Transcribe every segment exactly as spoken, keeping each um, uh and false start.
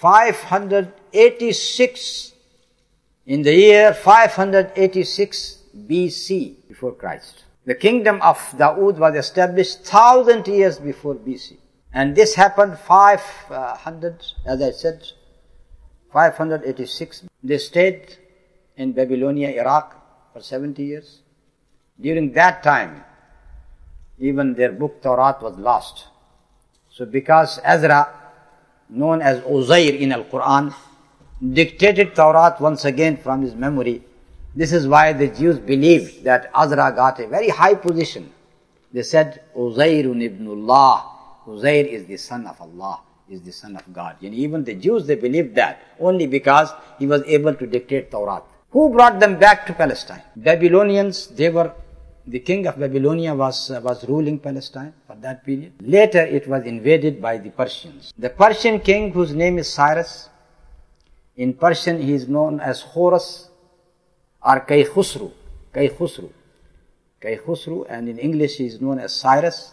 five hundred eighty-six, in the year five hundred eighty-six B C, before Christ. The kingdom of Dawood was established thousand years before B C. And this happened five hundred, as I said, five hundred eighty-six. They stayed in Babylonia, Iraq for seventy years. During that time, even their book Torah was lost. So because Ezra, known as Uzair in Al-Quran, dictated Torah once again from his memory, this is why the Jews believed that Ezra got a very high position. They said, Uzairun ibnullah. Uzair is the son of Allah, is the son of God. And even the Jews, they believed that only because he was able to dictate Torah. Who brought them back to Palestine? Babylonians, they were, the king of Babylonia was, uh, was ruling Palestine for that period. Later it was invaded by the Persians. The Persian king, whose name is Cyrus, in Persian he is known as Horus or Kaykhusru. Kaykhusru. Kaykhusru, and in English he is known as Cyrus.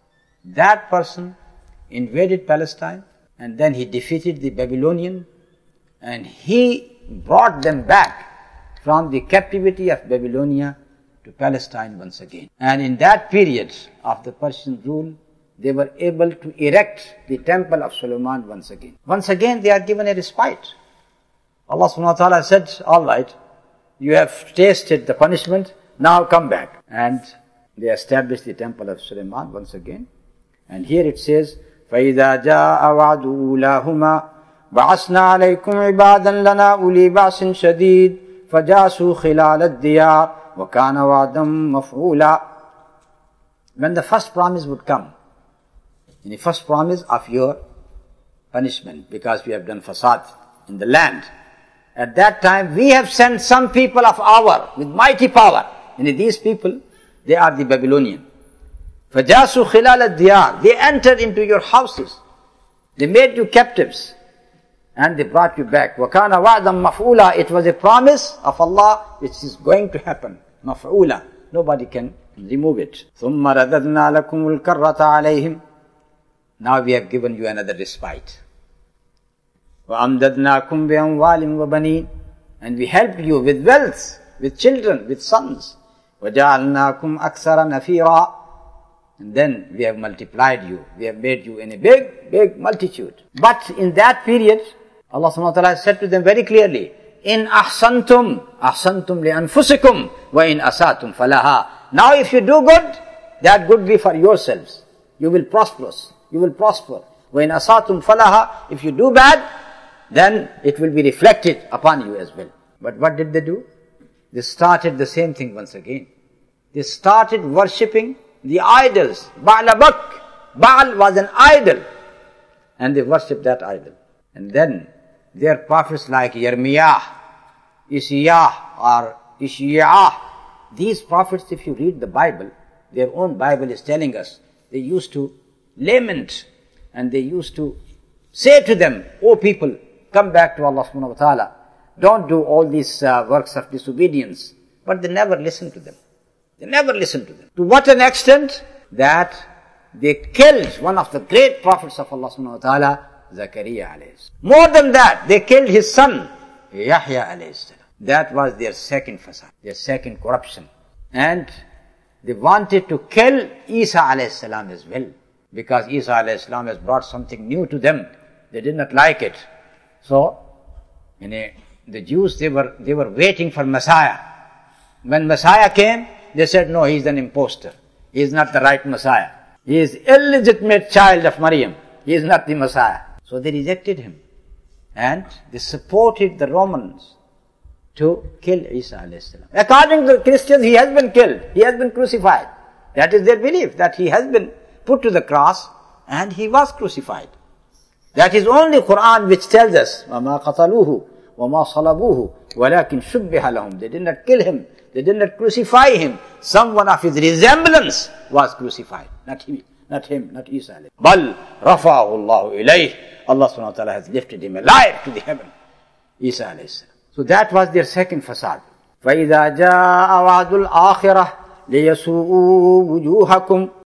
That person invaded Palestine, and then he defeated the Babylonian, and he brought them back from the captivity of Babylonia to Palestine once again. And in that period of the Persian rule, they were able to erect the temple of Solomon once again. Once again they are given a respite. Allah subhanahu wa ta'ala said, all right, you have tasted the punishment, now come back. And they established the temple of Solomon once again. And here it says, فَإِذَا جَاءَ وَعْدُ أُولَاهُمَا بَعَثْنَا عَلَيْكُمْ عِبَادًا لَنَا أُولِي بَعْسٍ شَدِيدٍ فَجَاسُوا خِلَالَ الدِّيَارِ وَكَانَ وَعْدًا مَفْعُولًا. When the first promise would come, in the first promise of your punishment, because we have done fasad in the land, at that time we have sent some people of our with mighty power. And these people, they are the Babylonians. فَجَاسُوا خِلَالَ الدِّيَارِ. They entered into your houses. They made you captives. And they brought you back. وَكَانَ وَعْدًا مَفْعُولًا. It was a promise of Allah which is going to happen. مَفْعُولًا. Nobody can remove it. ثُمَّ رَدَدْنَا لَكُمُ الْكَرَّةَ عَلَيْهِمْ. Now we have given you another respite. وَأَمْدَدْنَاكُمْ بِأَمْوَالٍ وَبَنِينَ. And we helped you with wealth, with children, with sons. وَجَعَلْنَاكُمْ أَكْثَرَ نَفِيرًا. And then we have multiplied you. We have made you in a big, big multitude. But in that period, Allah subhanahu wa ta'ala said to them very clearly, In ahsantum, ahsantum li anfusikum, wa in asatum falaha. Now if you do good, that good be for yourselves. You will prosper. You will prosper. Wa in asatum falaha. If you do bad, then it will be reflected upon you as well. But what did they do? They started the same thing once again. They started worshipping the idols. Ba'labak. Baal was an idol. And they worshipped that idol. And then their prophets like Yirmiyah, Isiyah or Ishiyah, these prophets, if you read the Bible, their own Bible is telling us, they used to lament and they used to say to them, O people, come back to Allah subhanahu wa ta'ala. Don't do all these uh, works of disobedience. But they never listened to them. They never listened to them. To what an extent that they killed one of the great prophets of Allah subhanahu wa ta'ala, Zakaria alayhi salam. More than that, they killed his son, Yahya alayhi salam. That was their second fasad, their second corruption. And they wanted to kill Isa alayhi salam as well. Because Isa alayhi salam has brought something new to them. They did not like it. So, you know, the Jews, they were, they were waiting for Messiah. When Messiah came, they said, no, he is an impostor. He is not the right Messiah. He is illegitimate child of Maryam. He is not the Messiah. So they rejected him. And they supported the Romans to kill Isa alayhi salam. According to the Christians, he has been killed. He has been crucified. That is their belief, that he has been put to the cross and he was crucified. That is only Quran which tells us, وَمَا قَتَلُوهُ وَمَا صَلَبُوهُ وَلَكِنْ شُبِّهَ لَهُمْ. They did not kill him. They did not crucify him. Someone of his resemblance was crucified. Not him, not him, not Isa. بَلْ رَفَعَهُ اللَّهُ إِلَيْهِ. Allah subhanahu wa ta'ala has lifted him alive to the heaven. Isa alayhi salam. So that was their second fasad. فَإِذَا جَاءَ وَعْدُ الْآخِرَةِ لِيَسُوءُوا وُجُوهَكُمْ